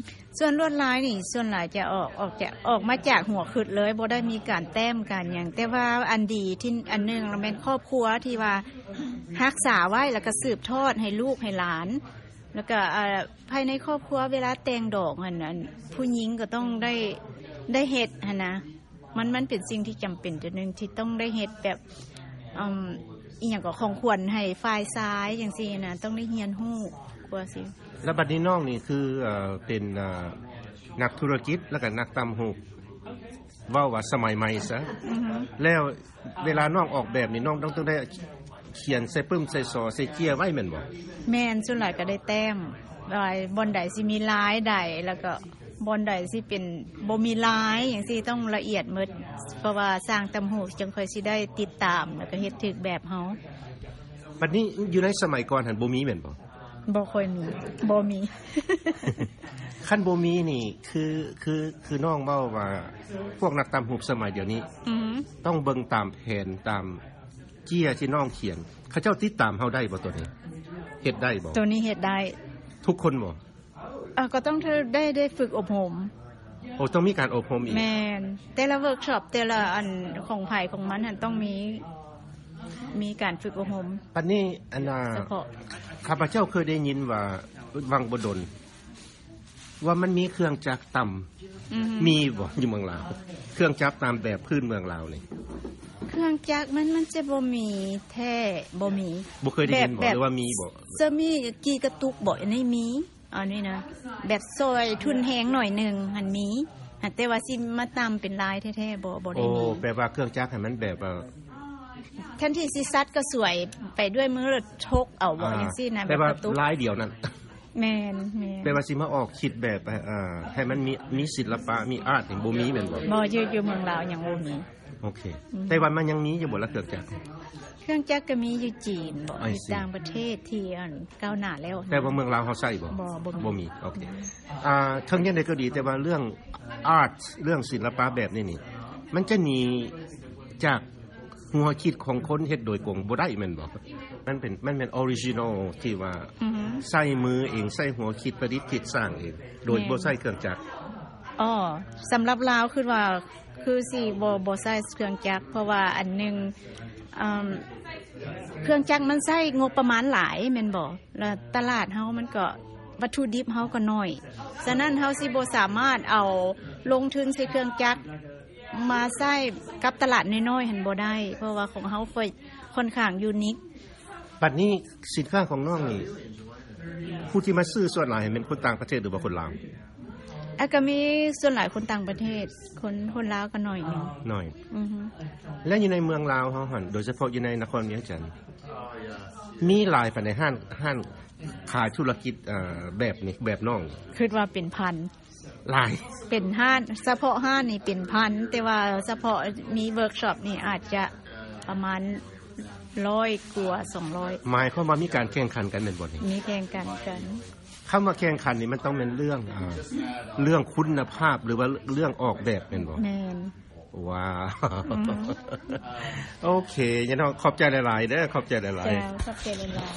ส่วนลวดลายนี่ส่วนหลายจะออกมาจากหัวคิดเลยบ่ได้มีการแต้มกันหยังแต่ว่าอันดีที่อันนึงแม่นครอบครัวที่ว่ารักษาไว้แล้วก็สืบทอดให้ลูกให้หลานแล้วก็ภายในครอบครัวเวลาแต่งดอกนั่นผู้หญิงก็ต้องได้เฮ็ดหั่นนะมันเป็นสิ่งที่จำเป็นตัวนึงที่ต้องได้เฮ็ดแบบอีหยังก็ของควรให้ฝ่ายซ้ายจังซี่นะต้องได้เรียนรู้กว่าสิแล้วบัดนี้น้องนี่คือเป็นนักธุรกิจแล้วก็นักตำหูกเว้าว่าสมัยใหม่ซะแล้วเวลาน้องออกแบบนี่น้องต้องได้เขียนใส่ปึ้มใส่ซอใส่เกียร์ไว้แม่นบ่แม่นส่วนหลายก็ได้แต้มบอนใดสิมีลายใดแล้วก็บอนใดสิเป็นบ่มีลายจังซี่ต้องละเอียดหมดเพราะว่าสร้างตำหูกจังค่อยสิได้ติดตามแล้วก็เฮ็ดถูกแบบเฮาบัดนี้อยู่ในสมัยก่อนหั่นบ่มีแม่นบ่บ่ค่อยมีบ่มีคันบ่มีนี่คือน้องเว้าว่าพวกนักตำหูกสมัยเดี๋ยวนี้ต้องเบิ่งตามแผนตามเกียร์ที่น้องเขียนเขาเจ้าติดตามเฮาได้บ่ตัวนี้เฮ็ดได้บ่ตัวนี้เฮ็ดได้ทุกคนบ่ก็ต้องได้ฝึกอบรมโอ้ต้องมีการอบรมอีกแม่นแต่ละเวิร์คช็อปแต่ละอันของไผของมันหั่นต้องมีการฝึกอบรมปัดนี้อันข้าพเจ้าเคยได้ยินว่าวังบ่ดลว่ามันมีเครื่องจักรตำมีบ่อยู่เมืองลาวเครื่องจักรตามแบบพื้นเมืองลาวนี่เครื่องจักรมันจะบ่มีแท้บ่มีบ่เคยได้ยินบ่หรือว่ามีบ่จะมีกี่กระตุกบ่อันนี้มีอันนี้นะแบบซอยทุนแฮงหน่อยนึงหั่นมีแต่ว่าสิมาตำเป็นลายแท้ๆบ่ได้มีโอ้แปลว่าเครื่องจักรให้มันแบบแทนที่สิซัดก็สวยไปด้วยมือแล้วชกเอาบ่จังซี่นะแบบกระตุกลายเดียวนั่นแม่นแปลว่าสิมาออกคิดแบบให้มันมีศิลปะมีอาร์ตนี่บ่มีแม่นบ่อยู่เมืองลาวยังบ่มีโอเคแต่ว่ามันยังมีอยู่บ่ละเครื่องจักรก็มีอยู่จีนบ่อยู่ต่างประเทศที่ก้าวหน้าแล้วแต่ว่าเมืองลาวเฮาใช้บ่บ่มีโอเคทั้งยังไดก็ดีแต่ว่าเรื่องอาร์ตเรื่องศิลปะแบบนี้นี่มันจะหนีจากหัวคิดของคนเฮ็ดโดยกงบ่ได้แม่นบ่มันเป็นออริจินัลที่ว่าใช้มือเองใช้หัวคิดประดิษฐ์คิดสร้างเองโดยบ่ใช้เครื่องจักรสำหรับลาวคือว่าคือสิบ่ใช้เครื่องจักรเพราะว่าอันนึงเครื่องจักรมันใช้งบประมาณหลายแม่นบ่แล้วตลาดเฮามันก็วัตถุดิบเฮาก็น้อยฉะนั้นเฮาสิบ่สามารถเอาลงทุนใส่เครื่องจักรมาใช้กับตลาดน้อยๆหั่นบ่ได้เพราะว่าของเฮาค่อนข้างยูนิคบัดนี้สินค้าของน้องนี่ผู้ที่มาซื้อส่วนหลายเป็นคนต่างประเทศหรือว่าคนลาวก็มีส่วนหลายคนต่างประเทศคนลาวก็น้อยนึงน้อยแล้วอยู่ในเมืองลาวเฮาหั่นโดยเฉพาะอยู่ในนครเวียงจันทน์มีหลายปานใดห้านขายธุรกิจแบบนี้แบบน้องคิดว่าเป็นพันหลายเป็นห้านเฉพาะห้านนี่เป็นพันแต่ว่าเฉพาะมีเวิร์คช็อปนี่อาจจะประมาณ100กว่า200 หมายความว่ามีการแข่งขันกันแม่นบ่นี่มีแข่งกันคำว่าแข่งขันนี่มันต้องเป็นเรื่องคุณภาพหรือว่าเรื่องออกแบบแม่นบ่แม่นว้าวโอเคงั้นขอบใจหลายๆเด้อขอบใจหลายๆขอบใจหลายๆ